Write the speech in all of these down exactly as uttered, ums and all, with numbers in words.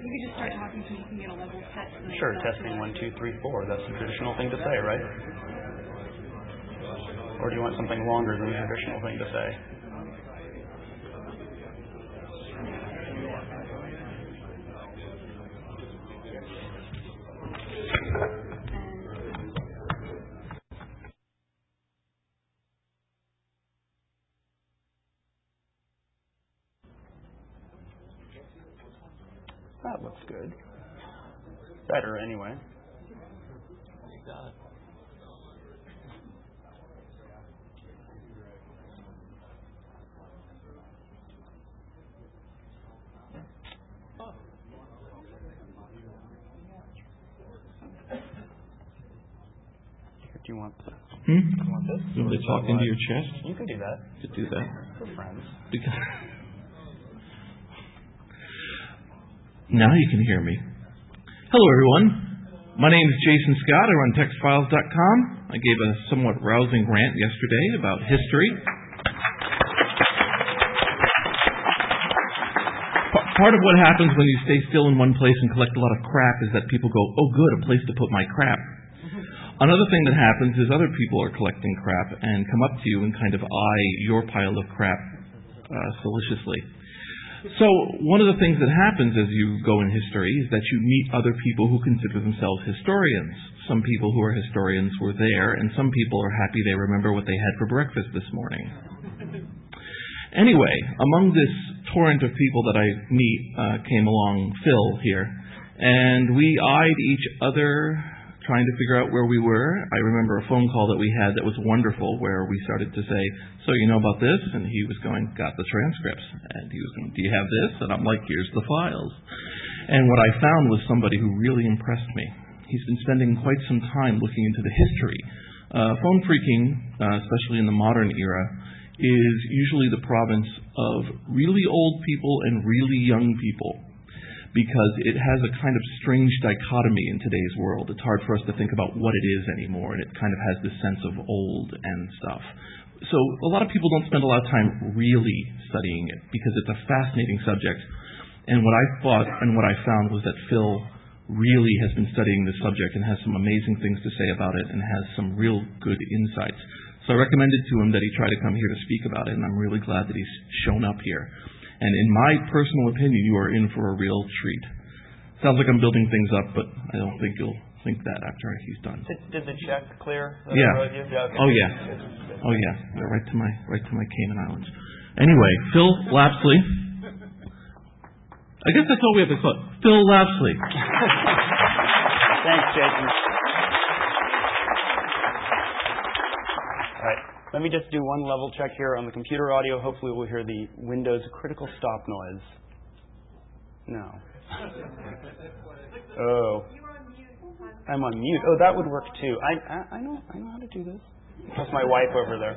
You could just start talking so you can get a level set. Sure, testing one, two, three, four. That's the traditional thing to say, right? Or do you want something longer than the traditional thing to say? That looks good. Better, anyway. You got it. Do you want this? Hmm? Do you want this? You want to talk into your chest? You could do that. You could do that. We're friends. Because now you can hear me. Hello, everyone. My name is Jason Scott. I run text files dot com. I gave a somewhat rousing rant yesterday about history. P- part of what happens when you stay still in one place and collect a lot of crap is that people go, oh, good, a place to put my crap. Another thing that happens is other people are collecting crap and come up to you and kind of eye your pile of crap uh, solicitously. So one of the things that happens as you go in history is that you meet other people who consider themselves historians. Some people who are historians were there, and some people are happy they remember what they had for breakfast this morning. Anyway, among this torrent of people that I meet uh, came along Phil here, and we eyed each other, trying to figure out where we were. I remember a phone call that we had that was wonderful, where we started to say, so you know about this? And he was going, got the transcripts. And he was going, do you have this? And I'm like, here's the files. And what I found was somebody who really impressed me. He's been spending quite some time looking into the history. Uh, phone phreaking, uh, especially in the modern era, is usually the province of really old people and really young people, because it has a kind of strange dichotomy in today's world. It's hard for us to think about what it is anymore, and it kind of has this sense of old and stuff. So a lot of people don't spend a lot of time really studying it, because it's a fascinating subject. And what I thought and what I found was that Phil really has been studying this subject and has some amazing things to say about it and has some real good insights. So I recommended to him that he try to come here to speak about it, and I'm really glad that he's shown up here. And in my personal opinion, you are in for a real treat. Sounds like I'm building things up, but I don't think you'll think that after he's done. Did, did the check clear? Yeah. You? Yeah okay. Oh yeah. Oh yeah. yeah. Right to my right to my Cayman Islands. Anyway, Phil Lapsley. I guess that's all we have to call it. Phil Lapsley. Thanks, Jason. All right. Let me just do one level check here on the computer audio. Hopefully we'll hear the Windows critical stop noise. No. Oh. I'm on mute. Oh, that would work too. I, I I know I know how to do this. That's my wife over there.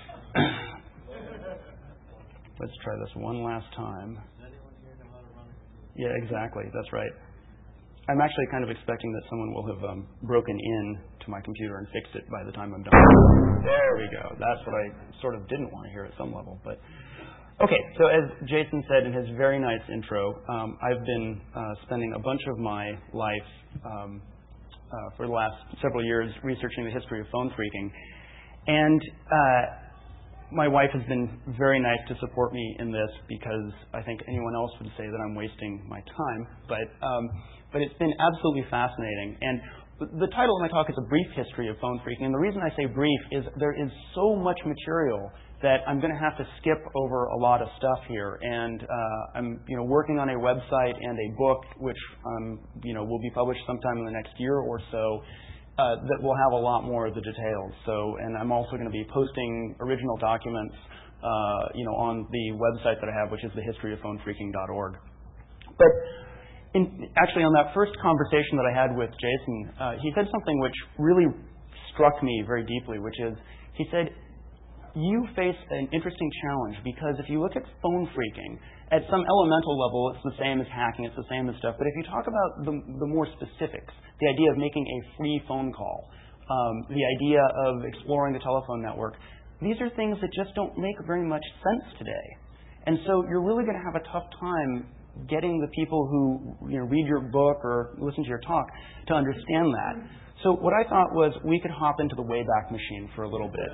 Let's try this one last time. Yeah, exactly. That's right. I'm actually kind of expecting that someone will have um, broken in to my computer and fixed it by the time I'm done. There we go. That's what I sort of didn't want to hear at some level. But okay, so as Jason said in his very nice intro, um, I've been uh, spending a bunch of my life um, uh, for the last several years researching the history of phone phreaking. And uh, my wife has been very nice to support me in this, because I think anyone else would say that I'm wasting my time. But um, but it's been absolutely fascinating. And the title of my talk is A Brief History of Phone Phreaking. And the reason I say brief is there is so much material that I'm going to have to skip over a lot of stuff here. And uh, I'm you know working on a website and a book which um, you know will be published sometime in the next year or so. Uh, that will have a lot more of the details. So, and I'm also going to be posting original documents, uh, you know, on the website that I have, which is the history of phone phreaking dot org. But in, actually, on that first conversation that I had with Jason, uh, he said something which really struck me very deeply, which is, he said, you face an interesting challenge, because if you look at phone phreaking, at some elemental level, it's the same as hacking, it's the same as stuff. But if you talk about the, the more specifics, the idea of making a free phone call, um, the idea of exploring the telephone network, these are things that just don't make very much sense today. And so you're really going to have a tough time getting the people who you know, read your book or listen to your talk to understand that. So what I thought was we could hop into the Wayback Machine for a little bit.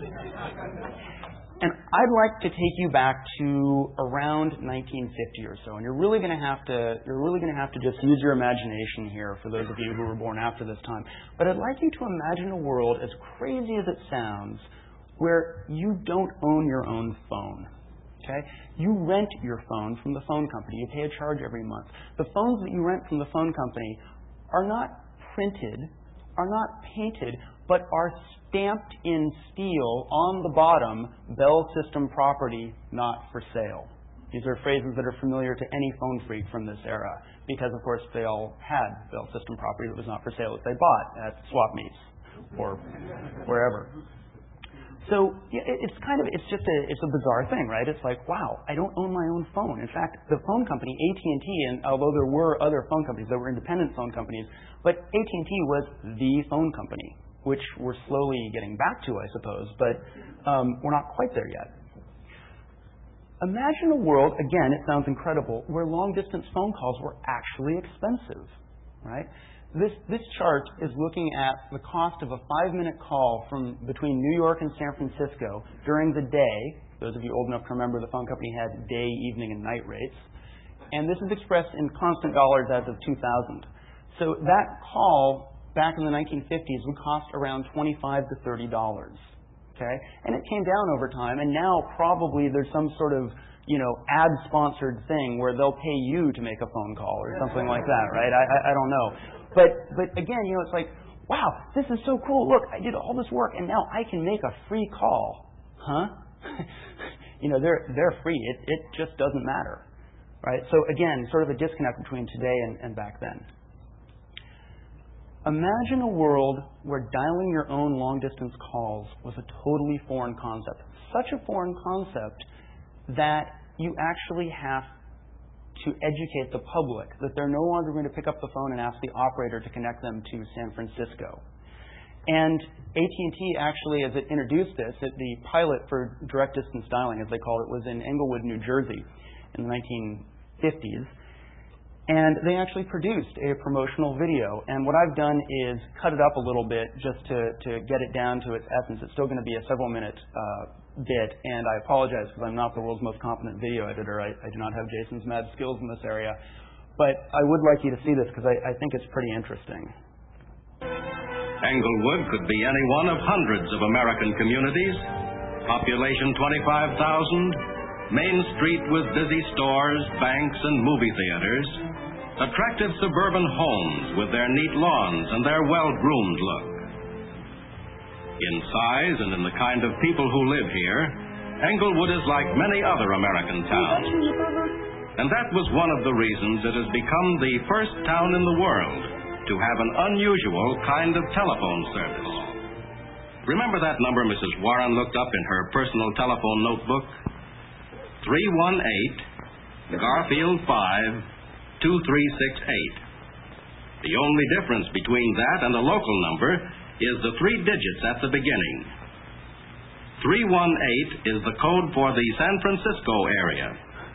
And I'd like to take you back to around nineteen fifty or so. And you're really going to have to you're really going to have to just use your imagination here for those of you who were born after this time. But I'd like you to imagine a world, as crazy as it sounds, where you don't own your own phone. Okay? You rent your phone from the phone company. You pay a charge every month. The phones that you rent from the phone company are not printed, are not painted, but are stamped in steel on the bottom, Bell System property, not for sale. These are phrases that are familiar to any phone freak from this era, because of course they all had Bell System property that was not for sale that they bought at swap meets or wherever. So it's kind of, it's just a, it's a bizarre thing, right? It's like, wow, I don't own my own phone. In fact, the phone company, A T and T, and although there were other phone companies, there were independent phone companies, but A T and T was the phone company, which we're slowly getting back to, I suppose, but um, we're not quite there yet. Imagine a world, again, it sounds incredible, where long-distance phone calls were actually expensive, right? This, this chart is looking at the cost of a five-minute call from between New York and San Francisco during the day. Those of you old enough to remember the phone company had day, evening, and night rates. And this is expressed in constant dollars as of two thousand. So that call back in the nineteen fifties would cost around twenty-five to thirty dollars. Okay? And it came down over time, and now probably there's some sort of, you know, ad-sponsored thing where they'll pay you to make a phone call or something like that, right? I, I, I don't know. But but again, you know, it's like, wow, this is so cool. Look, I did all this work, and now I can make a free call. Huh? you know, they're they're free. It it just doesn't matter, right? So again, sort of a disconnect between today and, and back then. Imagine a world where dialing your own long-distance calls was a totally foreign concept. Such a foreign concept that you actually have to educate the public that they're no longer going to pick up the phone and ask the operator to connect them to San Francisco. And A T and T actually, as it introduced this, it, the pilot for direct distance dialing, as they called it, was in Englewood, New Jersey in the nineteen fifties. And they actually produced a promotional video. And what I've done is cut it up a little bit just to, to get it down to its essence. It's still going to be a several minute uh, bit, and I apologize because I'm not the world's most competent video editor. I, I do not have Jason's mad skills in this area. But I would like you to see this because I, I think it's pretty interesting. Englewood could be any one of hundreds of American communities. Population twenty-five thousand, Main Street with busy stores, banks, and movie theaters. Attractive suburban homes with their neat lawns and their well-groomed look. In size and in the kind of people who live here, Englewood is like many other American towns. And that was one of the reasons it has become the first town in the world to have an unusual kind of telephone service. Remember that number Missus Warren looked up in her personal telephone notebook? three one eight, Garfield five, two three six eight. The only difference between that and a local number is the three digits at the beginning. three one eight is the code for the San Francisco area.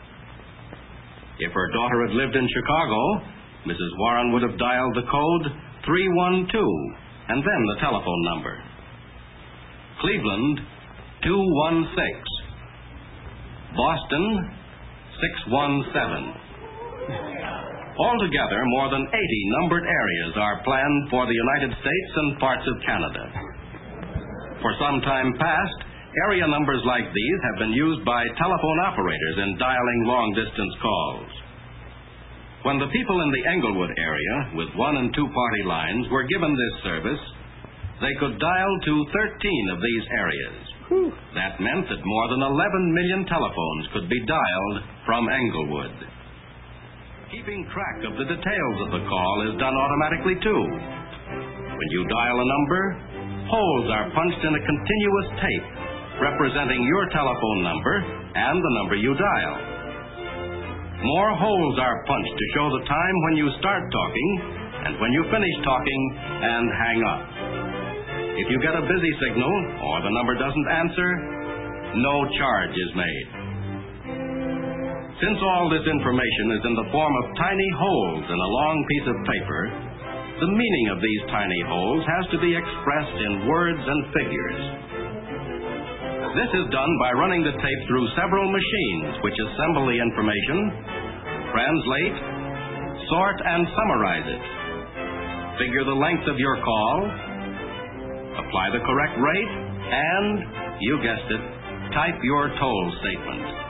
If her daughter had lived in Chicago, Missus Warren would have dialed the code three one two and then the telephone number. Cleveland, two one six. Boston, six one seven. Altogether, more than eighty numbered areas are planned for the United States and parts of Canada. For some time past, area numbers like these have been used by telephone operators in dialing long-distance calls. When the people in the Englewood area, with one and two party lines, were given this service, they could dial to thirteen of these areas. Whew. That meant that more than eleven million telephones could be dialed from Englewood. Keeping track of the details of the call is done automatically, too. When you dial a number, holes are punched in a continuous tape representing your telephone number and the number you dial. More holes are punched to show the time when you start talking and when you finish talking and hang up. If you get a busy signal or the number doesn't answer, no charge is made. Since all this information is in the form of tiny holes in a long piece of paper, the meaning of these tiny holes has to be expressed in words and figures. This is done by running the tape through several machines which assemble the information, translate, sort, and summarize it. Figure the length of your call, apply the correct rate, and, you guessed it, type your toll statement.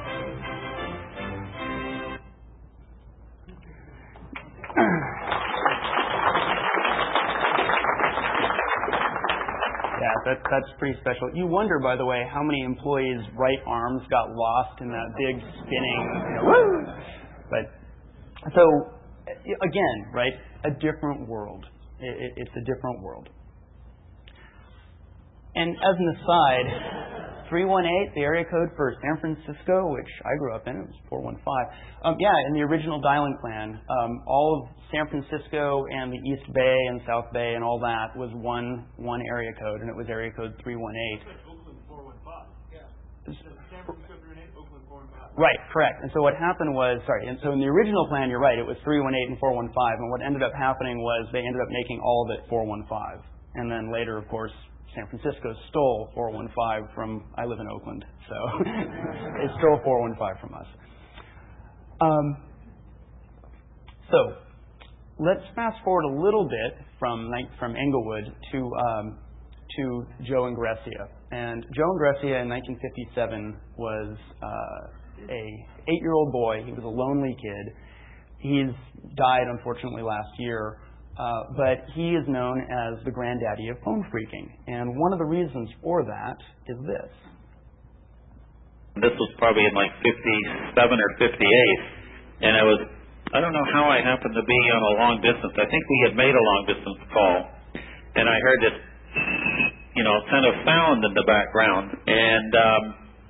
Yeah, that, that's pretty special. You wonder, by the way, how many employees' right arms got lost in that big spinning, you know, woo! But, so, again, right, a different world. It, it, it's a different world. And as an aside, three one eight, the area code for San Francisco, which I grew up in, it was four one five. Um, yeah, in the original dialing plan, um, all of San Francisco and the East Bay and South Bay and all that was one one area code, and it was area code three one eight. Oakland four one five. Yeah. San Francisco three one eight, Oakland four one five. Right, correct. And so what happened was, sorry, and so in the original plan, you're right, it was three one eight and four one five, and what ended up happening was they ended up making all of it four one five. And then later, of course, San Francisco stole four one five from, I live in Oakland, so it stole four one five from us. Um, so let's fast forward a little bit from from Englewood to um, to Joe Ingressia. And Joe Ingressia in nineteen fifty-seven was uh, a eight-year-old boy. He was a lonely kid. He's died, unfortunately, last year. Uh, but he is known as the granddaddy of phone phreaking. And one of the reasons for that is this. This was probably in like fifty-seven or fifty-eight. And I was, I don't know how I happened to be on a long distance. I think we had made a long distance call. And I heard this, you know, kind of sound in the background. And um,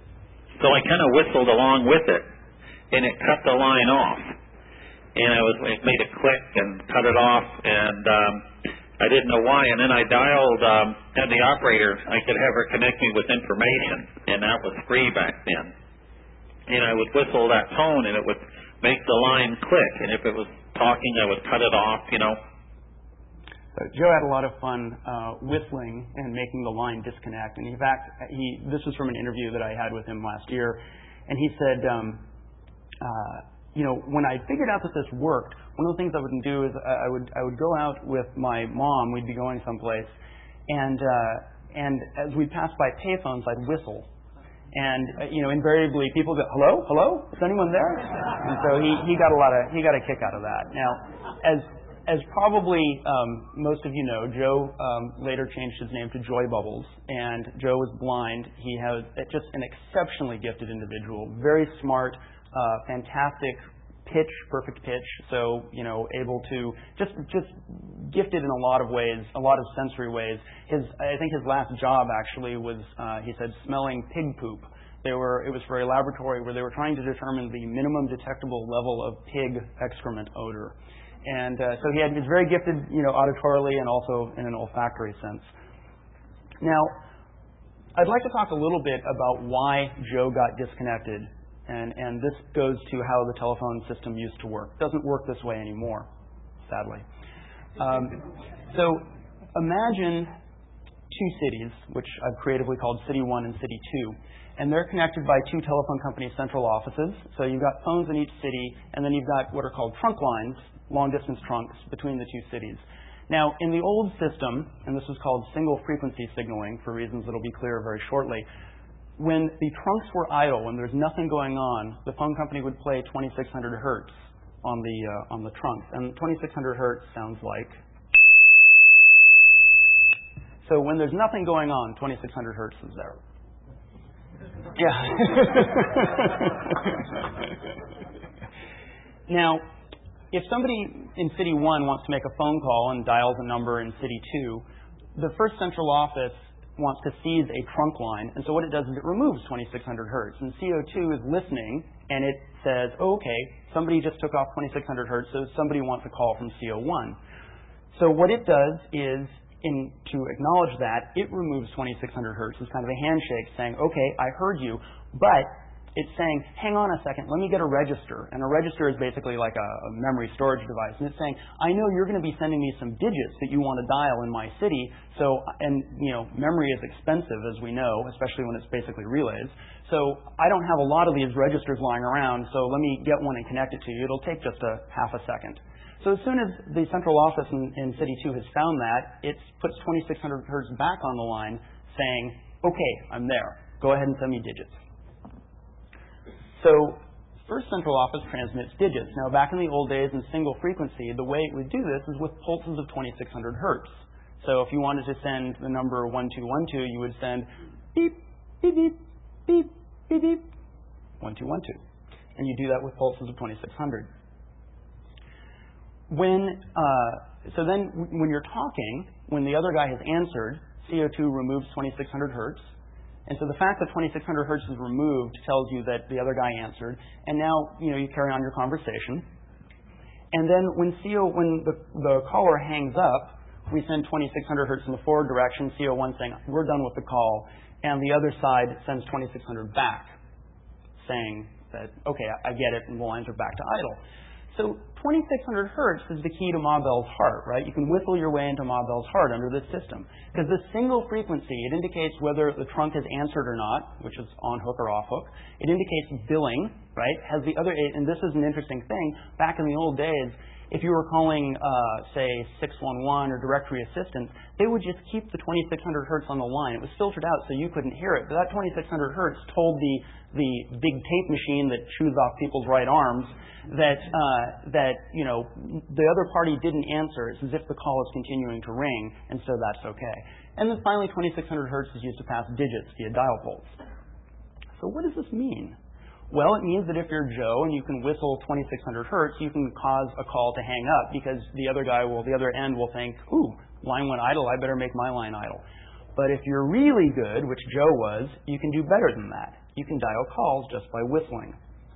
so I kind of whistled along with it. And it cut the line off. And I was it made a click and cut it off, and um, I didn't know why. And then I dialed, um, had the operator, I could have her connect me with information, and that was free back then. And I would whistle that tone, and it would make the line click. And if it was talking, I would cut it off, you know. So Joe had a lot of fun uh, whistling and making the line disconnect. And in fact, he this was from an interview that I had with him last year, and he said, um, uh, you know, when I figured out that this worked, one of the things I would do is I would I would go out with my mom. We'd be going someplace, and uh, and as we passed by payphones, I'd whistle, and uh, you know, invariably people go, "Hello, hello, is anyone there?" And so he, he got a lot of he got a kick out of that. Now, as as probably um, most of you know, Joe um, later changed his name to Joy Bubbles, and Joe was blind. He has just an exceptionally gifted individual, very smart. Uh, fantastic pitch, perfect pitch. So, you know, able to just just gifted in a lot of ways, a lot of sensory ways. His, I think his last job actually was, uh, he said, smelling pig poop. They were, it was for a laboratory where they were trying to determine the minimum detectable level of pig excrement odor. And uh, so he had, he's very gifted, you know, auditorily and also in an olfactory sense. Now, I'd like to talk a little bit about why Joe got disconnected. And, and this goes to how the telephone system used to work. It doesn't work this way anymore, sadly. Um, so imagine two cities, which I've creatively called City one and City two. And they're connected by two telephone company central offices. So you've got phones in each city, and then you've got what are called trunk lines, long-distance trunks, between the two cities. Now, in the old system, and this was called single-frequency signaling for reasons that will be clear very shortly, when the trunks were idle, when there's nothing going on, the phone company would play twenty-six hundred hertz on the uh, on the trunks, and twenty-six hundred hertz sounds like. So when there's nothing going on, twenty-six hundred hertz is there. Yeah. Now, if somebody in City one wants to make a phone call and dials a number in City two, the first central office wants to seize a trunk line, and so what it does is it removes twenty-six hundred hertz, and C O two is listening, and it says, oh, okay, somebody just took off twenty-six hundred hertz, so somebody wants a call from C O one. So what it does is, in, to acknowledge that, it removes twenty-six hundred hertz as kind of a handshake saying, okay, I heard you, but it's saying, hang on a second, let me get a register. And a register is basically like a, a memory storage device. And it's saying, I know you're going to be sending me some digits that you want to dial in my city. So, and, you know, memory is expensive, as we know, especially when it's basically relays. So I don't have a lot of these registers lying around, so let me get one and connect it to you. It'll take just a half a second. So as soon as the central office in, in City two has found that, it puts twenty-six hundred hertz back on the line saying, okay, I'm there. Go ahead and send me digits. So first central office transmits digits. Now back in the old days in single frequency, the way it would do this is with pulses of twenty-six hundred hertz. So if you wanted to send the number one two one two, you would send beep, beep, beep, beep, beep, beep, one two one two. And you do that with pulses of twenty-six hundred. When, uh, so then when you're talking, when the other guy has answered, C O two removes twenty-six hundred hertz. And so the fact that twenty-six hundred hertz is removed tells you that the other guy answered. And now, you know, you carry on your conversation. And then when C O, when the, the caller hangs up, we send twenty-six hundred hertz in the forward direction, C O one saying, we're done with the call. And the other side sends twenty-six hundred back, saying that, okay, I get it, and we'll enter back to idle. So twenty-six hundred hertz is the key to Ma Bell's heart, right? You can whistle your way into Ma Bell's heart under this system. Because this single frequency, it indicates whether the trunk has answered or not, which is on hook or off hook. It indicates billing, right? Has the other, and this is an interesting thing. Back in the old days, if you were calling, uh, say, six one one or directory assistance, they would just keep the twenty-six hundred hertz on the line. It was filtered out so you couldn't hear it. But that twenty-six hundred hertz told the, the big tape machine that chews off people's right arms that, uh, that, you know, the other party didn't answer. It's as if the call is continuing to ring, and so that's okay. And then finally, twenty-six hundred hertz is used to pass digits via dial pulse. So what does this mean? Well, it means that if you're Joe and you can whistle twenty-six hundred hertz, you can cause a call to hang up because the other guy will, the other end will think, ooh, line went idle, I better make my line idle. But if you're really good, which Joe was, you can do better than that. You can dial calls just by whistling.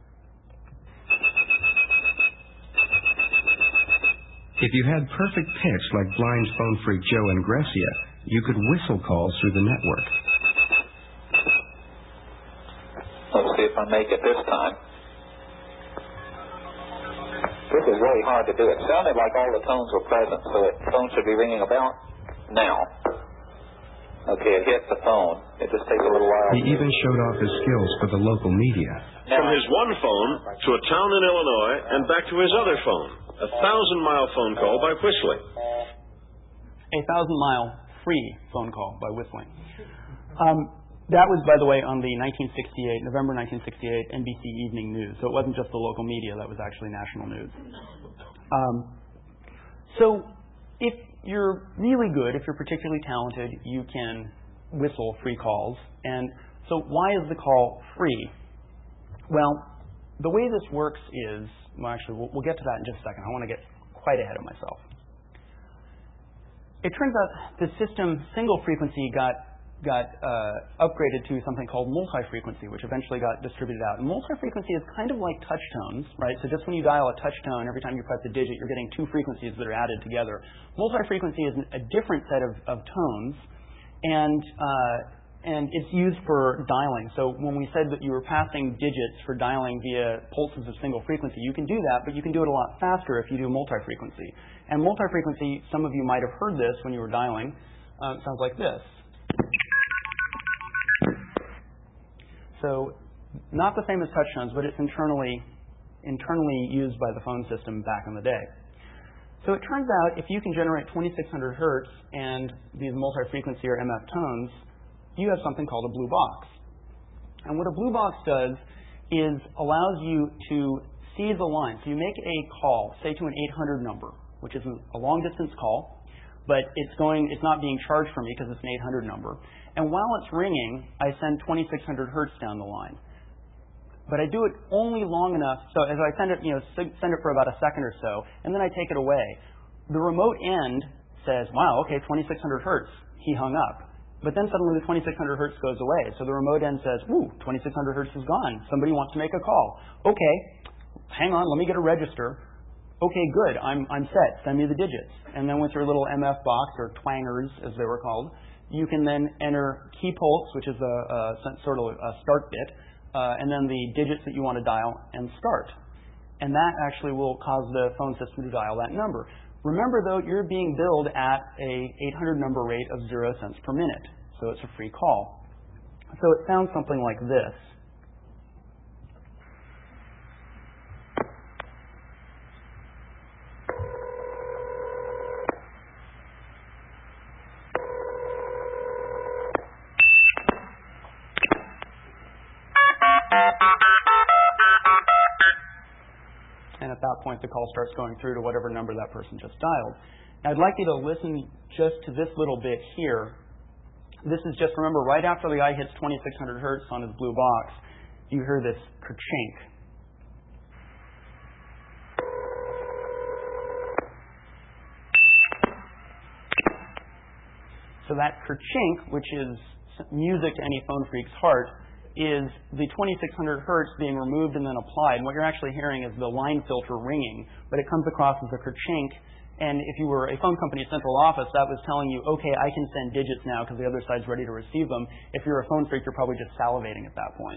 If you had perfect pitch like blind phone freak Joe and Grecia, you could whistle calls through the network. Let's see if I make it this time. This is really hard to do. It sounded like all the tones were present, so the phone should be ringing about now. Okay, it hit the phone. It just takes a little while. He even showed off his skills for the local media. From his one phone to a town in Illinois and back to his other phone. A thousand-mile phone call by whistling. A thousand-mile free phone call by whistling. Um, that was, by the way, on the nineteen sixty-eight, November nineteen sixty-eight N B C Evening News. So it wasn't just the local media. That was actually national news. Um, so if you're really good, if you're particularly talented, you can whistle free calls. And so why is the call free? Well, the way this works is, well, actually, we'll, we'll get to that in just a second. I want to get quite ahead of myself. It turns out the system single frequency got got uh, upgraded to something called multi-frequency, which eventually got distributed out. And multi-frequency is kind of like touch tones, right? So just when you dial a touch tone, every time you press a digit, you're getting two frequencies that are added together. Multi-frequency is a different set of, of tones, and uh, and it's used for dialing. So when we said that you were passing digits for dialing via pulses of single frequency, you can do that, but you can do it a lot faster if you do multi-frequency. And multi-frequency, some of you might have heard this when you were dialing. Uh, it sounds like this. So not the same as touch tones, but it's internally internally used by the phone system back in the day. So it turns out if you can generate twenty-six hundred hertz and these multi-frequency or M F tones, you have something called a blue box. And what a blue box does is allows you to see the line. So you make a call, say to an eight hundred number, which is a long distance call, but it's going, it's not being charged for me because it's an eight hundred number. And while it's ringing, I send twenty-six hundred hertz down the line. But I do it only long enough, so as I send it, you know, send it for about a second or so, and then I take it away. The remote end says, wow, okay, twenty-six hundred hertz. He hung up. But then suddenly the twenty-six hundred hertz goes away. So the remote end says, ooh, twenty-six hundred hertz is gone. Somebody wants to make a call. Okay, hang on, let me get a register. Okay, good, I'm, I'm set. Send me the digits. And then with your little M F box, or twangers, as they were called, you can then enter key pulse, which is a, a sort of a start bit, uh, and then the digits that you want to dial, and start. And that actually will cause the phone system to dial that number. Remember, though, you're being billed at a eight hundred number rate of zero cents per minute, so it's a free call. So it sounds something like this. And at that point, the call starts going through to whatever number that person just dialed. Now, I'd like you to listen just to this little bit here. This is just, remember, right after the guy hits twenty-six hundred hertz on his blue box, you hear this kerchink. So that kerchink, which is music to any phone freak's heart, is the twenty-six hundred hertz being removed and then applied. And what you're actually hearing is the line filter ringing, but it comes across as a kerchink. And if you were a phone company central office, that was telling you, okay, I can send digits now because the other side's ready to receive them. If you're a phone freak, you're probably just salivating at that point.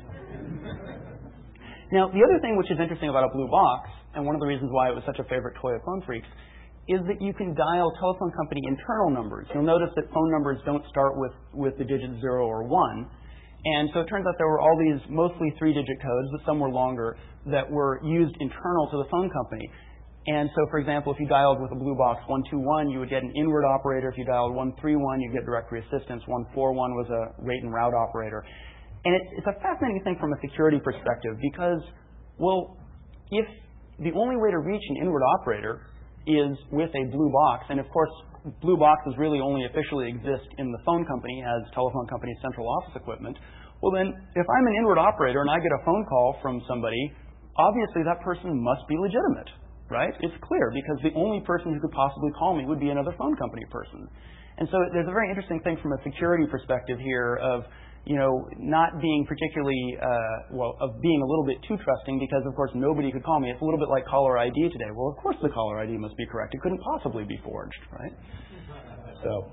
Now, the other thing which is interesting about a blue box, and one of the reasons why it was such a favorite toy of phone freaks, is that you can dial telephone company internal numbers. You'll notice that phone numbers don't start with, with the digit zero or one. And so it turns out there were all these mostly three-digit codes, but some were longer, that were used internal to the phone company. And so, for example, if you dialed with a blue box one two one, you would get an inward operator. If you dialed one three one, you'd get directory assistance. one four one was a rate and route operator. And it, it's a fascinating thing from a security perspective because, well, if the only way to reach an inward operator is with a blue box, and of course, blue boxes really only officially exist in the phone company as telephone company's central office equipment, well then, if I'm an inward operator and I get a phone call from somebody, obviously that person must be legitimate. Right? It's clear because the only person who could possibly call me would be another phone company person. And so there's a very interesting thing from a security perspective here of, you know, not being particularly, uh, well, of being a little bit too trusting because, of course, nobody could call me. It's a little bit like caller I D today. Well, of course the caller I D must be correct. It couldn't possibly be forged, right? So,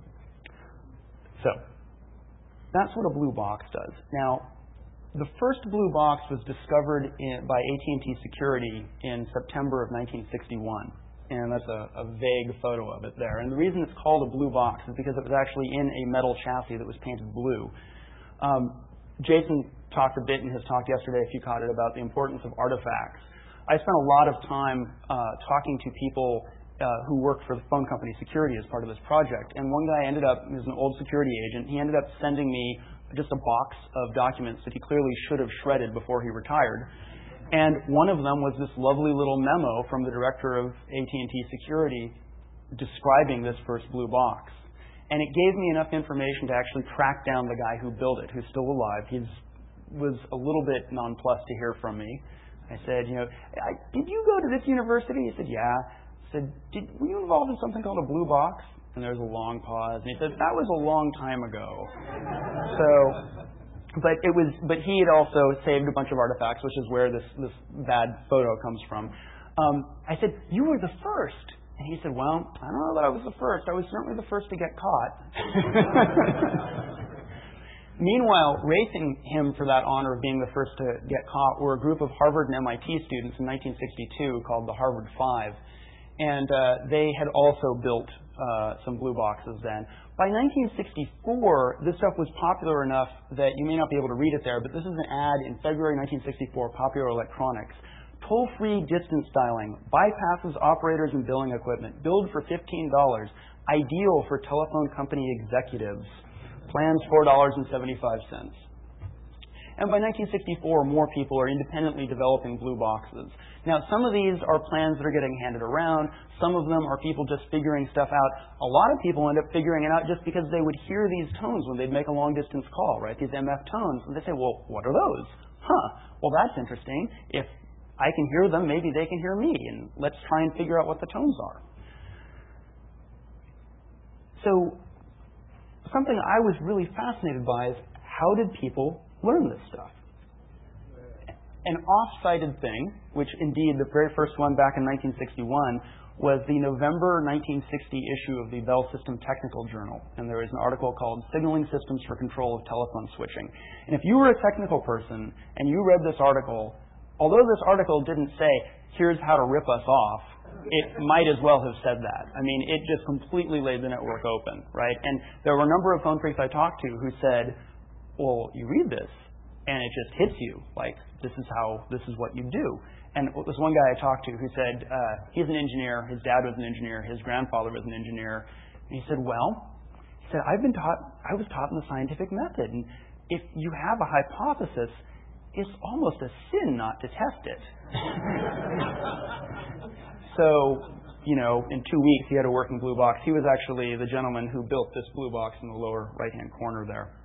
so that's what a blue box does. Now, the first blue box was discovered in, by A T and T Security in September of nineteen sixty-one. And that's a, a vague photo of it there. And the reason it's called a blue box is because it was actually in a metal chassis that was painted blue. Um, Jason talked a bit in his talk yesterday, if you caught it, about the importance of artifacts. I spent a lot of time uh, talking to people uh, who work for the phone company security as part of this project. And one guy ended up, he was an old security agent, he ended up sending me just a box of documents that he clearly should have shredded before he retired. And one of them was this lovely little memo from the director of A T and T Security describing this first blue box. And it gave me enough information to actually track down the guy who built it, who's still alive. He was a little bit nonplussed to hear from me. I said, you know, did you go to this university? He said, yeah. I said, did, were you involved in something called a blue box? And there was a long pause, and he said, that was a long time ago. So, but it was, but he had also saved a bunch of artifacts, which is where this, this bad photo comes from. Um, I said, you were the first. And he said, well, I don't know that I was the first. I was certainly the first to get caught. Meanwhile, racing him for that honor of being the first to get caught were a group of Harvard and M I T students in nineteen sixty-two called the Harvard Five. And uh, they had also built uh, some blue boxes then. By nineteen sixty-four, this stuff was popular enough that you may not be able to read it there, but this is an ad in February nineteen sixty-four, Popular Electronics. Toll-free distance dialing, bypasses operators and billing equipment, billed for fifteen dollars, ideal for telephone company executives. Plans four dollars and seventy-five cents. And by nineteen sixty-four, more people are independently developing blue boxes. Now, some of these are plans that are getting handed around. Some of them are people just figuring stuff out. A lot of people end up figuring it out just because they would hear these tones when they'd make a long-distance call, right? These M F tones. And they say, well, what are those? Huh, well, that's interesting. If I can hear them, maybe they can hear me. And let's try and figure out what the tones are. So, something I was really fascinated by is how did people learn this stuff? An off-cited thing, which indeed the very first one back in nineteen sixty-one was the November nineteen sixty issue of the Bell System Technical Journal. And there is an article called Signaling Systems for Control of Telephone Switching. And if you were a technical person and you read this article, although this article didn't say, here's how to rip us off, it might as well have said that. I mean, it just completely laid the network open, right? And there were a number of phone phreaks I talked to who said, well, you read this and it just hits you. Like, this is how, this is what you do. And this one guy I talked to who said, uh, he's an engineer, his dad was an engineer, his grandfather was an engineer. And he said, well, he said, I've been taught, I was taught in the scientific method. And if you have a hypothesis, it's almost a sin not to test it. So, you know, in two weeks he had a working blue box. He was actually the gentleman who built this blue box in the lower right-hand corner there.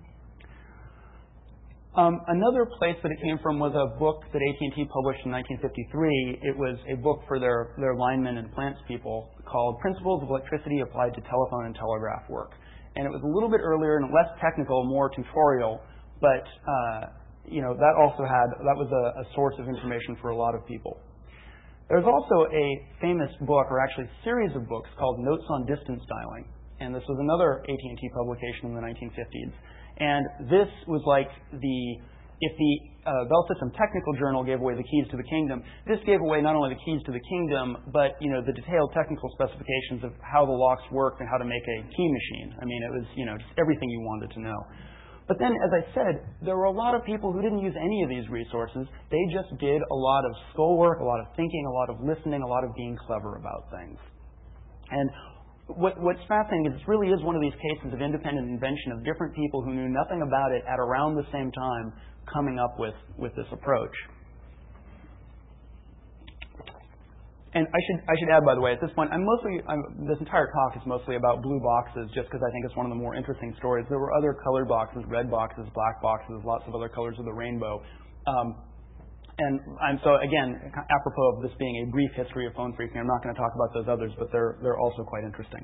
Um, another place that it came from was a book that A T and T published in nineteen fifty-three. It was a book for their, their linemen and plants people called Principles of Electricity Applied to Telephone and Telegraph Work. And it was a little bit earlier and less technical, more tutorial, but, uh, you know, that also had, that was a, a source of information for a lot of people. There's also a famous book, or actually series of books, called Notes on Distance Dialing. And this was another A T and T publication in the nineteen fifties. And this was like the, if the uh, Bell System Technical Journal gave away the keys to the kingdom, this gave away not only the keys to the kingdom, but, you know, the detailed technical specifications of how the locks worked and how to make a key machine. I mean, it was, you know, just everything you wanted to know. But then, as I said, there were a lot of people who didn't use any of these resources. They just did a lot of schoolwork, a lot of thinking, a lot of listening, a lot of being clever about things. And What, what's fascinating is this really is one of these cases of independent invention of different people who knew nothing about it at around the same time coming up with, with this approach. And I should I should add, by the way, at this point, I'm mostly I'm, this entire talk is mostly about blue boxes, just because I think it's one of the more interesting stories. There were other colored boxes, red boxes, black boxes, lots of other colors of the rainbow. Um, And I'm so again, apropos of this being a brief history of phone phreaking, I'm not going to talk about those others, but they're they're also quite interesting.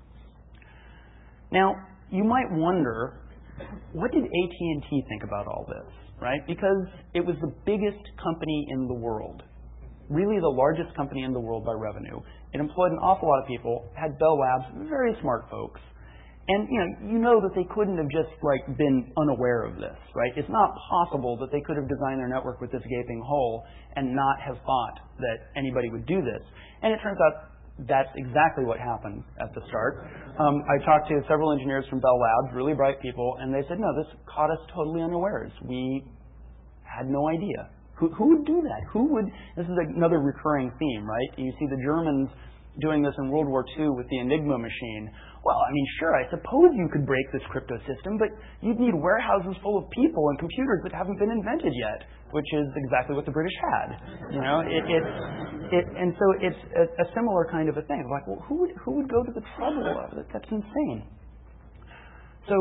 Now, you might wonder, what did A T and T think about all this, right? Because it was the biggest company in the world, really the largest company in the world by revenue. It employed an awful lot of people, had Bell Labs, very smart folks. And, you know, you know that they couldn't have just, like, been unaware of this, right? It's not possible that they could have designed their network with this gaping hole and not have thought that anybody would do this. And it turns out that's exactly what happened at the start. Um, I talked to several engineers from Bell Labs, really bright people, and they said, no, this caught us totally unawares. We had no idea. Who, who would do that? Who would? This is another recurring theme, right? You see the Germans doing this in World War Two with the Enigma machine. Well, I mean, sure, I suppose you could break this crypto system, but you'd need warehouses full of people and computers that haven't been invented yet, which is exactly what the British had. You know, it, it, it and so it's a, a similar kind of a thing. Like, well, who would, who would go to the trouble of it? That's insane. So,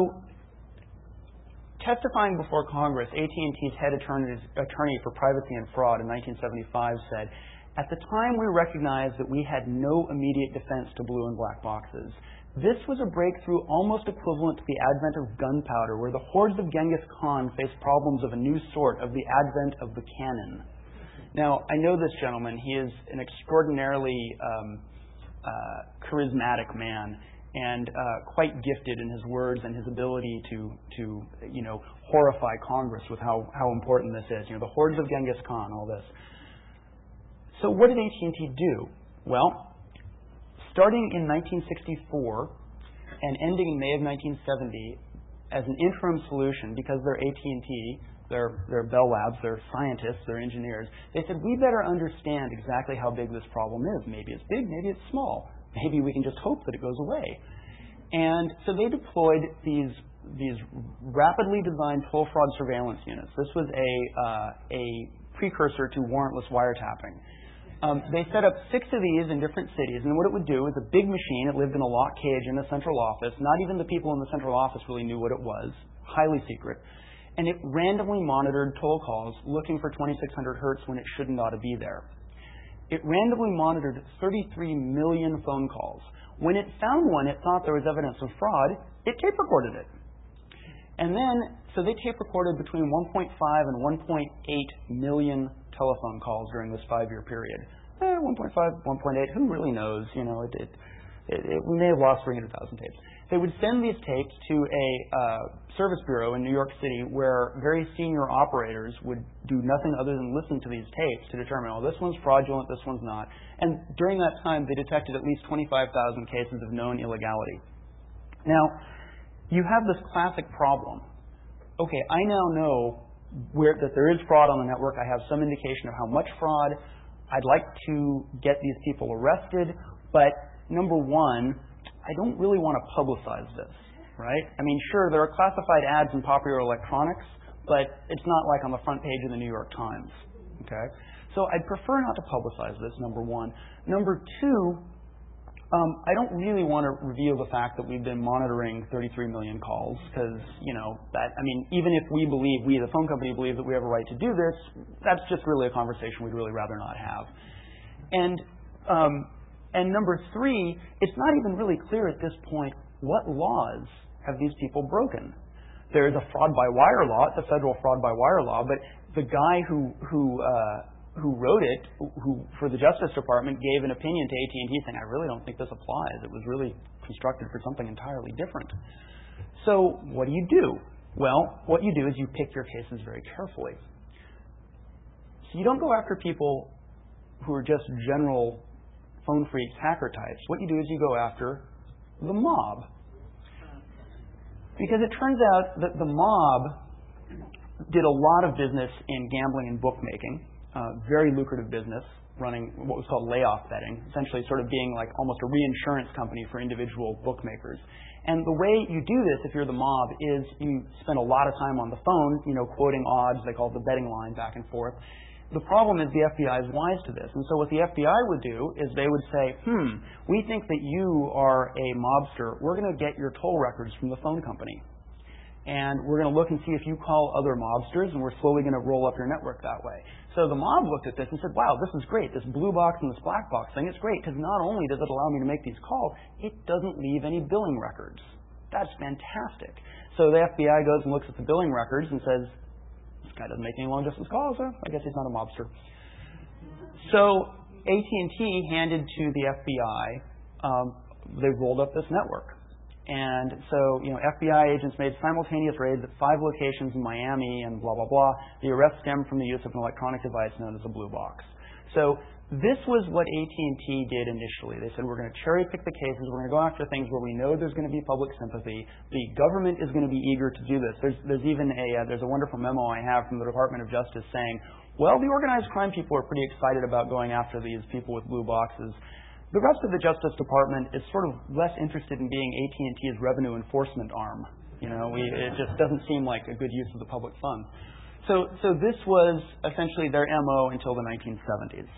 testifying before Congress, A T and T's head attorney, attorney for privacy and fraud in nineteen seventy-five said, at the time we recognized that we had no immediate defense to blue and black boxes. This was a breakthrough almost equivalent to the advent of gunpowder, where the hordes of Genghis Khan faced problems of a new sort, of the advent of the cannon. Now, I know this gentleman. He is an extraordinarily um, uh, charismatic man and uh, quite gifted in his words and his ability to, to, you know, horrify Congress with how, how important this is. You know, the hordes of Genghis Khan, all this. So what did A T and T do? Well, starting in nineteen sixty-four and ending in May of nineteen seventy, as an interim solution, because they're A T and T, they're, they're Bell Labs, they're scientists, they're engineers, they said, we better understand exactly how big this problem is. Maybe it's big, maybe it's small. Maybe we can just hope that it goes away. And so they deployed these these rapidly designed toll fraud surveillance units. This was a, uh, a precursor to warrantless wiretapping. Um, they set up six of these in different cities, and what it would do is a big machine. It lived in a locked cage in the central office. Not even the people in the central office really knew what it was. Highly secret. And it randomly monitored toll calls looking for twenty-six hundred hertz when it shouldn't ought to be there. It randomly monitored thirty-three million phone calls. When it found one it thought there was evidence of fraud, it tape recorded it. And then, so they tape recorded between one point five and one point eight million telephone calls during this five-year period. Eh, one point five, one point eight, who really knows? You know, it, it, it, it, we may have lost three hundred thousand tapes. They would send these tapes to a uh, service bureau in New York City where very senior operators would do nothing other than listen to these tapes to determine, oh, this one's fraudulent, this one's not. And during that time, they detected at least twenty-five thousand cases of known illegality. Now, you have this classic problem. Okay, I now know where, that there is fraud on the network. I have some indication of how much fraud. I'd like to get these people arrested, but number one, I don't really want to publicize this, right? I mean, sure, there are classified ads in Popular Electronics, but it's not like on the front page of the New York Times, okay? So I'd prefer not to publicize this, number one. Number two, um, I don't really want to reveal the fact that we've been monitoring thirty-three million calls because, you know, that, I mean, even if we believe, we, the phone company, believe that we have a right to do this, that's just really a conversation we'd really rather not have. And, um, and number three, it's not even really clear at this point what laws have these people broken. There is a fraud by wire law, it's a federal fraud by wire law, but the guy who, who, uh, who wrote it, who for the Justice Department gave an opinion to A T and T saying, I really don't think this applies. It was really constructed for something entirely different. So what do you do? Well, what you do is you pick your cases very carefully. So you don't go after people who are just general phone freaks, hacker types. What you do is you go after the mob. Because it turns out that the mob did a lot of business in gambling and bookmaking. Uh, very lucrative business, running what was called layoff betting, essentially sort of being like almost a reinsurance company for individual bookmakers. And the way you do this, if you're the mob, is you spend a lot of time on the phone, you know, quoting odds, they call it the betting line, back and forth. The problem is the F B I is wise to this. And so what the F B I would do is they would say, hmm, we think that you are a mobster. We're going to get your toll records from the phone company. And we're going to look and see if you call other mobsters, and we're slowly going to roll up your network that way. So the mob looked at this and said, wow, this is great. This blue box and this black box thing is great because not only does it allow me to make these calls, it doesn't leave any billing records. That's fantastic. So the F B I goes and looks at the billing records and says, this guy doesn't make any long-distance calls, so I guess he's not a mobster. So A T and T handed to the F B I, um, they rolled up this network. And so, you know, F B I agents made simultaneous raids at five locations in Miami and blah, blah, blah. The arrest stemmed from the use of an electronic device known as a blue box. So this was what A T and T did initially. They said, we're going to cherry pick the cases. We're going to go after things where we know there's going to be public sympathy. The government is going to be eager to do this. There's, there's even a, uh, there's a wonderful memo I have from the Department of Justice saying, well, the organized crime people are pretty excited about going after these people with blue boxes. The rest of the Justice Department is sort of less interested in being A T and T's revenue enforcement arm. You know, we, it just doesn't seem like a good use of the public funds. So, so this was essentially their M O until the nineteen seventies.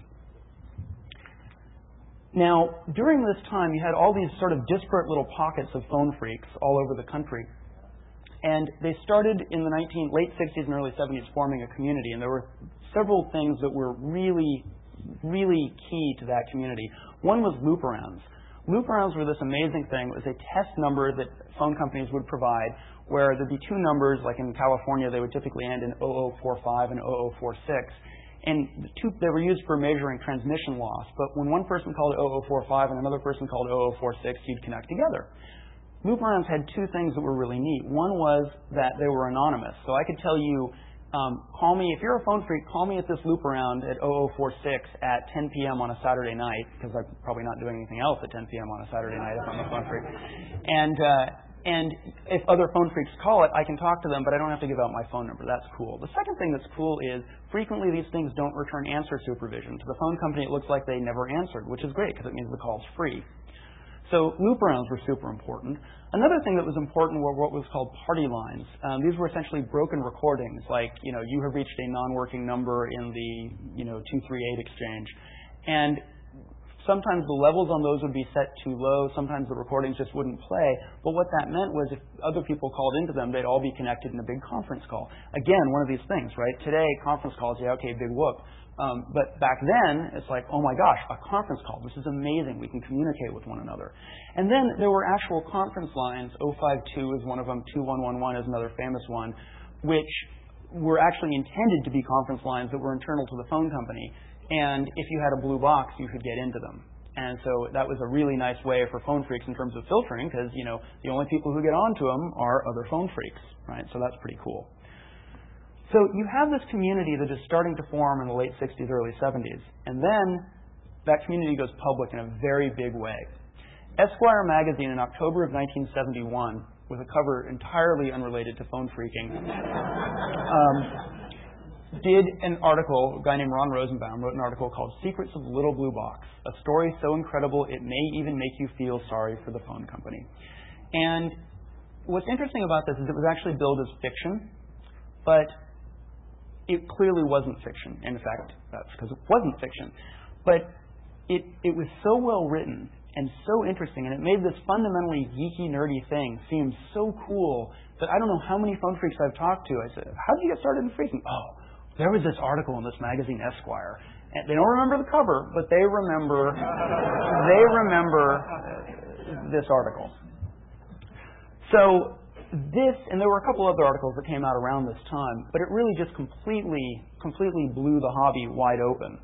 Now, during this time, you had all these sort of disparate little pockets of phone freaks all over the country. And they started in the nineteen, late sixties and early seventies forming a community. And there were several things that were really, really key to that community. One was loop-arounds. Loop-arounds were this amazing thing. It was a test number that phone companies would provide where there'd be two numbers, like in California, they would typically end in zero zero four five and zero zero four six. And the two, they were used for measuring transmission loss. But when one person called zero zero four five and another person called zero zero four six, you'd connect together. Loop-arounds had two things that were really neat. One was that they were anonymous. So I could tell you, Um, call me, if you're a phone freak, call me at this loop around at zero zero four six at ten p.m. on a Saturday night, because I'm probably not doing anything else at ten p.m. on a Saturday night if I'm a phone freak. And, uh, and if other phone freaks call it, I can talk to them, but I don't have to give out my phone number. That's cool. The second thing that's cool is frequently these things don't return answer supervision. To the phone company, it looks like they never answered, which is great because it means the call's free. So loop-arounds were super important. Another thing that was important were what was called party lines. Um, these were essentially broken recordings, like, you know, you have reached a non-working number in the, you know, two three eight exchange. And sometimes the levels on those would be set too low. Sometimes the recordings just wouldn't play. But what that meant was if other people called into them, they'd all be connected in a big conference call. Again, one of these things, right? Today, conference calls, yeah, okay, big whoop. Um, but back then, it's like, oh my gosh, a conference call. This is amazing. We can communicate with one another. And then there were actual conference lines. zero five two is one of them. two one one one is another famous one, which were actually intended to be conference lines that were internal to the phone company. And if you had a blue box, you could get into them. And so that was a really nice way for phone phreaks in terms of filtering, because, you know, the only people who get onto them are other phone phreaks, right? So that's pretty cool. So you have this community that is starting to form in the late sixties, early seventies. And then that community goes public in a very big way. Esquire magazine in October of nineteen seventy-one, with a cover entirely unrelated to phone phreaking, um, did an article, a guy named Ron Rosenbaum wrote an article called Secrets of Little Blue Box, a story so incredible it may even make you feel sorry for the phone company. And what's interesting about this is it was actually billed as fiction, but it clearly wasn't fiction. In fact, that's because it wasn't fiction. But it, it was so well written and so interesting, and it made this fundamentally geeky, nerdy thing seem so cool that I don't know how many phone phreaks I've talked to. I said, how did you get started in phreaking? Oh, there was this article in this magazine, Esquire. And they don't remember the cover, but they remember they remember this article. So this, and there were a couple other articles that came out around this time, but it really just completely, completely blew the hobby wide open.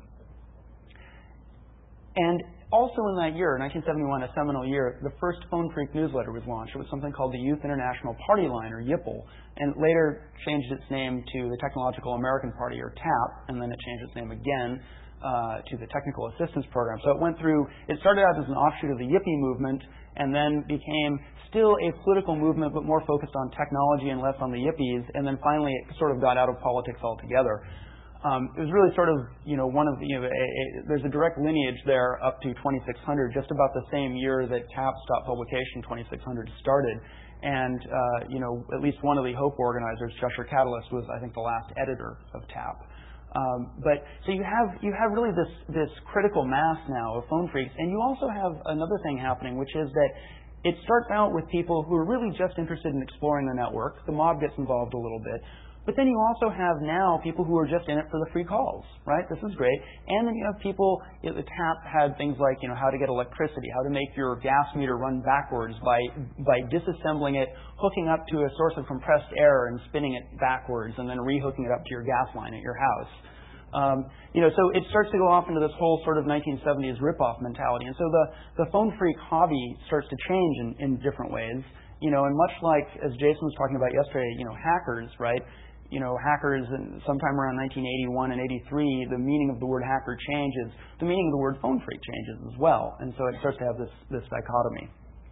And also in that year, nineteen seventy-one, a seminal year, the first Phone Phreak newsletter was launched. It was something called the Youth International Party Line, or YIPPLE, and later changed its name to the Technological American Party, or TAP, and then it changed its name again uh, to the Technical Assistance Program. So it went through, it started out as an offshoot of the Yippie movement, and then became still a political movement, but more focused on technology and less on the Yippies, and then finally it sort of got out of politics altogether. Um, it was really sort of, you know, one of the, you know, a, a, there's a direct lineage there up to twenty-six hundred, just about the same year that TAP stopped publication, twenty-six hundred started. And, uh, you know, at least one of the HOPE organizers, Cheshire Catalyst, was, I think, the last editor of TAP. Um, but, so you have, you have really this, this critical mass now of phone phreaks, and you also have another thing happening, which is that it starts out with people who are really just interested in exploring the network. The mob gets involved a little bit. But then you also have now people who are just in it for the free calls, right? This is great. And then you have people, you know, the TAP had things like, you know, how to get electricity, how to make your gas meter run backwards by by disassembling it, hooking up to a source of compressed air and spinning it backwards, and then rehooking it up to your gas line at your house. Um, you know, so it starts to go off into this whole sort of nineteen seventies rip-off mentality. And so the, the phone phreak hobby starts to change in, in different ways. You know, and much like, as Jason was talking about yesterday, you know, hackers, right? You know, hackers, and sometime around nineteen eighty-one and eighty-three, the meaning of the word hacker changes. The meaning of the word phone phreak changes as well. And so it starts to have this, this dichotomy.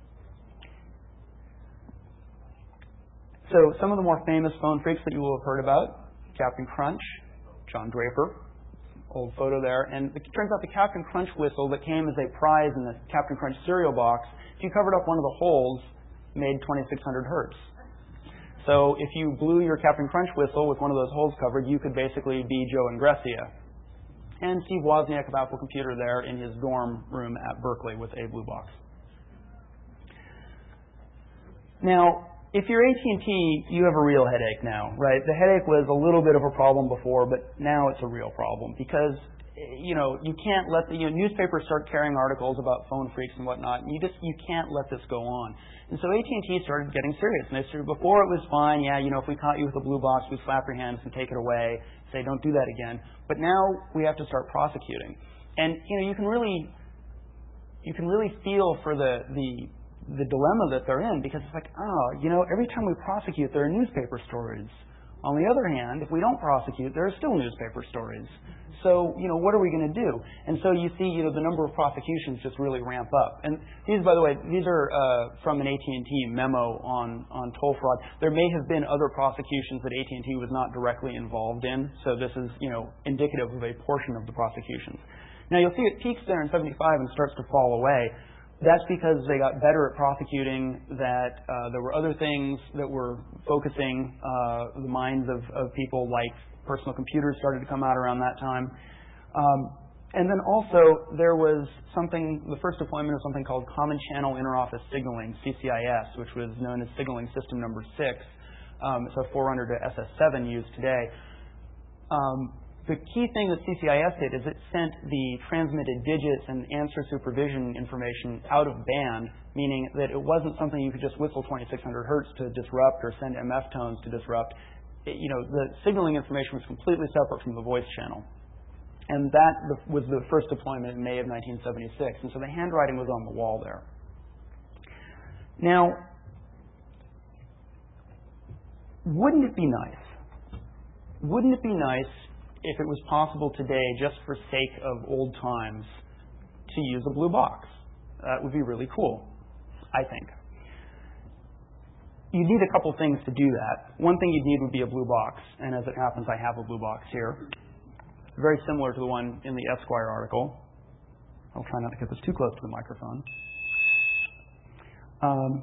So some of the more famous phone phreaks that you will have heard about, Captain Crunch, John Draper, old photo there. And it turns out the Captain Crunch whistle that came as a prize in the Captain Crunch cereal box, if you covered up one of the holes, made twenty-six hundred hertz. So if you blew your Captain Crunch whistle with one of those holes covered, you could basically be Joe Ingressia. And Steve Wozniak of Apple Computer there in his dorm room at Berkeley with a blue box. Now, if you're A T and T, you have a real headache now, right? The headache was a little bit of a problem before, but now it's a real problem because, you know, you can't let the, you know, newspapers start carrying articles about phone phreaks and whatnot, and you just, you can't let this go on. And so A T and T started getting serious. And they started, before it was fine, yeah, you know, if we caught you with a blue box, we'd slap your hands and take it away, say, don't do that again. But now we have to start prosecuting. And, you know, you can really, you can really feel for the, the, the dilemma that they're in, because it's like, oh, you know, every time we prosecute, there are newspaper stories. On the other hand, if we don't prosecute, there are still newspaper stories. So, you know, what are we going to do? And so you see, you know, the number of prosecutions just really ramp up. And these, by the way, these are uh, from an A T and T memo on, on toll fraud. There may have been other prosecutions that A T and T was not directly involved in. So this is, you know, indicative of a portion of the prosecutions. Now, you'll see it peaks there in seventy-five and starts to fall away. That's because they got better at prosecuting, that uh, there were other things that were focusing uh, the minds of, of people, like personal computers started to come out around that time. Um, and then also there was something, the first deployment of something called Common Channel Interoffice Signaling, C C I S, which was known as Signaling System Number six. Um, it's a forerunner to S S seven used today. Um, The key thing that C C I S did is it sent the transmitted digits and answer supervision information out of band, meaning that it wasn't something you could just whistle twenty-six hundred hertz to disrupt or send M F tones to disrupt. It, you know, the signaling information was completely separate from the voice channel. And that was the first deployment in May of nineteen seventy-six. And so the handwriting was on the wall there. Now, wouldn't it be nice? Wouldn't it be nice if it was possible today, just for sake of old times, to use a blue box? That would be really cool, I think. You need a couple things to do that. One thing you'd need would be a blue box. And as it happens, I have a blue box here. Very similar to the one in the Esquire article. I'll try not to get this too close to the microphone. Um,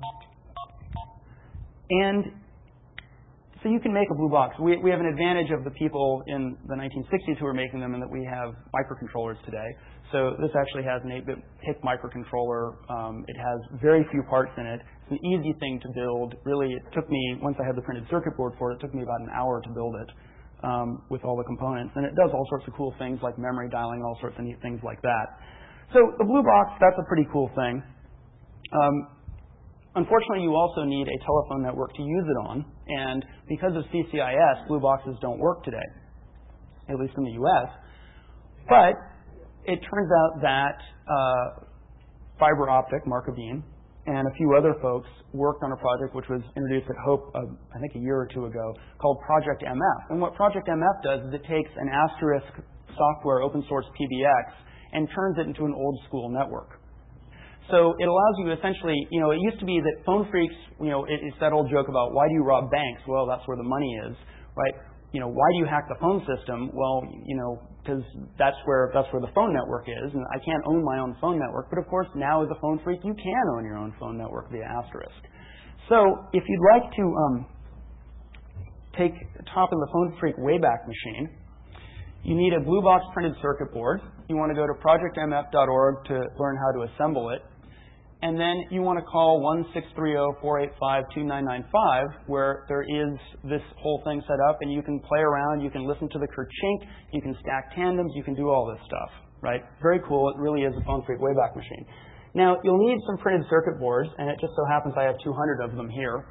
and so you can make a blue box. We, we have an advantage of the people in the nineteen sixties who were making them in that we have microcontrollers today. So this actually has an eight bit P I C microcontroller. Um, it has very few parts in it. It's an easy thing to build. Really, it took me, once I had the printed circuit board for it, it took me about an hour to build it. Um, with all the components. And it does all sorts of cool things like memory dialing and all sorts of neat things like that. So the blue box, that's a pretty cool thing. Um, unfortunately, you also need a telephone network to use it on. And because of C C I S, blue boxes don't work today, at least in the U S. But it turns out that uh, Fiber Optic, Mark Aveen, and a few other folks worked on a project which was introduced at Hope, uh, I think a year or two ago, called Project M F. And what Project M F does is it takes an asterisk software open source P B X and turns it into an old school network. So it allows you essentially, you know, it used to be that phone phreaks, you know, it, it's that old joke about why do you rob banks? Well, that's where the money is, right? You know, why do you hack the phone system? Well, you know, because that's where that's where the phone network is, and I can't own my own phone network. But of course, now as a phone phreak, you can own your own phone network via asterisk. So if you'd like to um, take the top of the phone phreak Wayback Machine, you need a blue box printed circuit board. You want to go to project m f dot org to learn how to assemble it. And then you want to call one six three zero, four eight five, two nine nine five, where there is this whole thing set up, and you can play around, you can listen to the Kerchink, you can stack tandems, you can do all this stuff, right? Very cool. It really is a phone phreak Wayback Machine. Now, you'll need some printed circuit boards, and it just so happens I have two hundred of them here.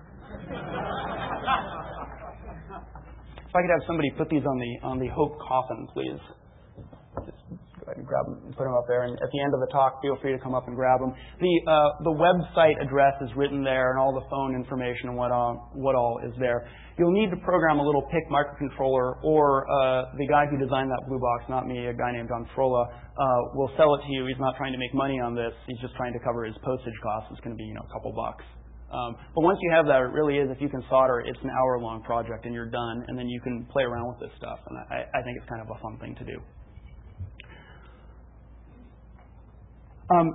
If I could have somebody put these on the on the Hope coffin, please. Just go ahead and grab them and put them up there. And at the end of the talk, feel free to come up and grab them. The uh, the website address is written there, and all the phone information and what all, what all is there. You'll need to program a little P I C microcontroller, or uh, the guy who designed that blue box, not me, a guy named John Frola, uh, will sell it to you. He's not trying to make money on this. He's just trying to cover his postage costs. It's going to be, you know, a couple bucks. Um, but once you have that, it really is, if you can solder, it's an hour-long project, and you're done, and then you can play around with this stuff. And I, I think it's kind of a fun thing to do. Um,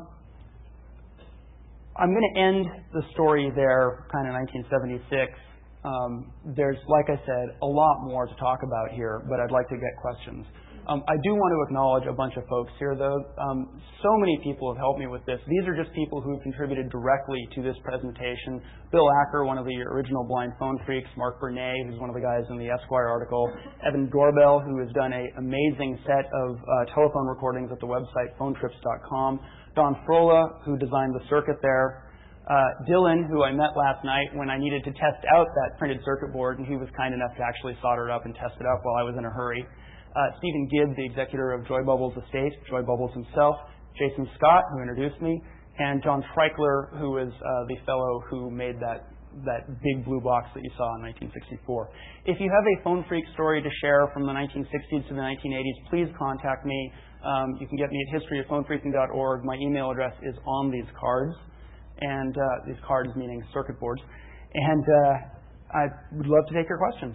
I'm going to end the story there, kind of nineteen seventy-six. Um, there's, like I said, a lot more to talk about here, but I'd like to get questions. Um, I do want to acknowledge a bunch of folks here, though. Um, so many people have helped me with this. These are just people who have contributed directly to this presentation. Bill Acker, one of the original blind phone phreaks. Mark Bernay, who's one of the guys in the Esquire article. Evan Doorbell, who has done an amazing set of uh, telephone recordings at the website phone trips dot com. Don Frola, who designed the circuit there. Uh, Dylan, who I met last night when I needed to test out that printed circuit board, and he was kind enough to actually solder it up and test it up while I was in a hurry. Uh, Stephen Gibb, the executor of Joy Bubbles Estate, Joy Bubbles himself, Jason Scott, who introduced me, and John Treichler, who is uh, the fellow who made that that big blue box that you saw in nineteen sixty-four. If you have a phone phreak story to share from the nineteen sixties to the nineteen eighties, please contact me. Um, you can get me at history of phone phreaking dot org. My email address is on these cards, and uh, these cards meaning circuit boards. And uh, I would love to take your questions.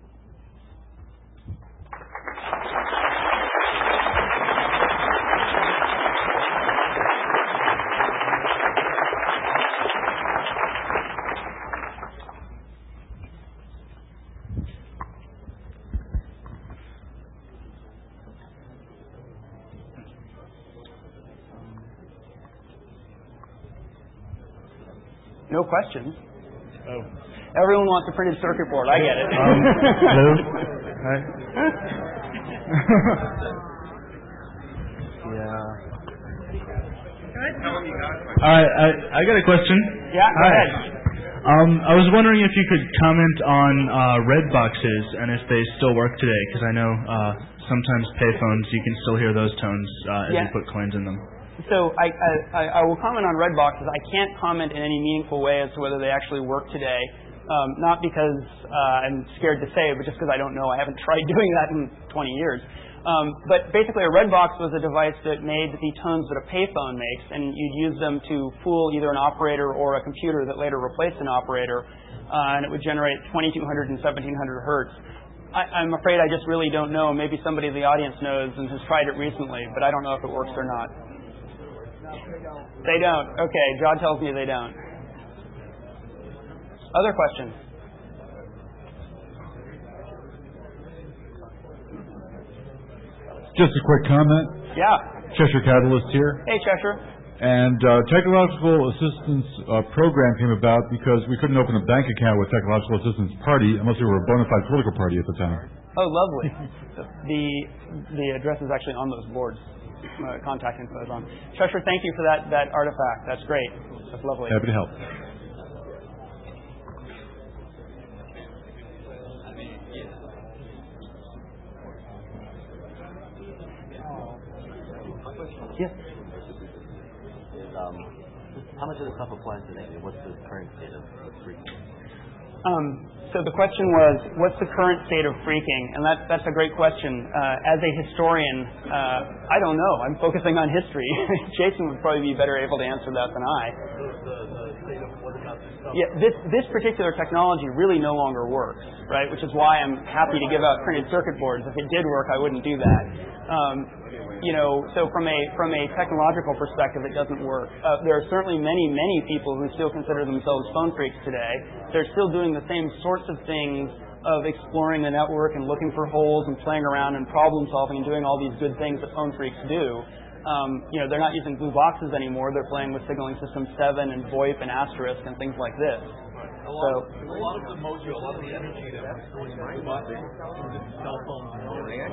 No questions. Oh. Everyone wants a printed circuit board. I get it. Um, hello. Hi. Yeah. All right. I, I got a question. Yeah. Go Hi. ahead. Um, I was wondering if you could comment on uh, red boxes and if they still work today, because I know uh, sometimes payphones, you can still hear those tones uh, as Yeah. you put coins in them. So I, I, I will comment on red boxes. I can't comment in any meaningful way as to whether they actually work today. Um, not because uh, I'm scared to say it, but just because I don't know. I haven't tried doing that in twenty years. Um, but basically, a red box was a device that made the tones that a payphone makes, and you'd use them to fool either an operator or a computer that later replaced an operator, uh, and it would generate twenty-two hundred and seventeen hundred hertz. I, I'm afraid I just really don't know. Maybe somebody in the audience knows and has tried it recently, but I don't know if it works or not. They don't. Okay, John tells me they don't. Other questions? Just a quick comment. Yeah. Cheshire Catalyst here. Hey, Cheshire. And uh, Technological Assistance uh, Program came about because we couldn't open a bank account with Technological Assistance Party unless we were a bona fide political party at the time. Oh, lovely. the the address is actually on those boards. Uh, contact info is on. Cheshire, thank you for that, that artifact. That's great. That's lovely. Happy to help. Yes. Is, um, how much of the stuff applies today? What's the current state of freaking? Um, so the question was, what's the current state of phreaking? And that, that's a great question. Uh, as a historian, uh, I don't know. I'm focusing on history. Jason would probably be better able to answer that than I. Yeah, this this particular technology really no longer works, right? Which is why I'm happy to give out printed circuit boards. If it did work, I wouldn't do that. Um, you know, so from a from a technological perspective, it doesn't work. Uh, there are certainly many, many people who still consider themselves phone freaks today. They're still doing the same sorts of things of exploring the network and looking for holes and playing around and problem solving and doing all these good things that phone freaks do. Um, you know, they're not using blue boxes anymore. They're playing with signaling system seven and VoIP and asterisk and things like this. A lot, so, a lot of the mojo, a lot of the energy that was going into blue boxes was in cell phones and all that.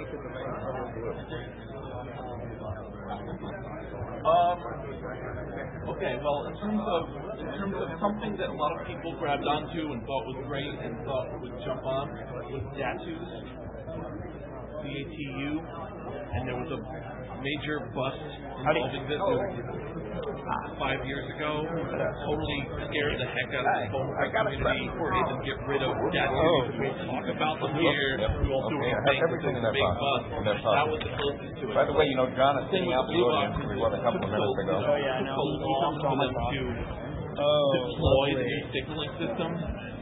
Um, okay, well, in terms of in terms of something that a lot of people grabbed onto and thought was great and thought would jump on was DATUs, D A T U, and there was a major bust involving this five years ago. Totally scared the heck out of the phone community. They didn't get rid of DATUs. We'll talk about them here. We also were saying everything in this their big pocket. bust. In their That pocket. was the closest to it. By the way, you know, John is sitting out the audience. We were a couple of minutes ago. Oh, yeah, I know. Took so long for them to deploy the new signaling system.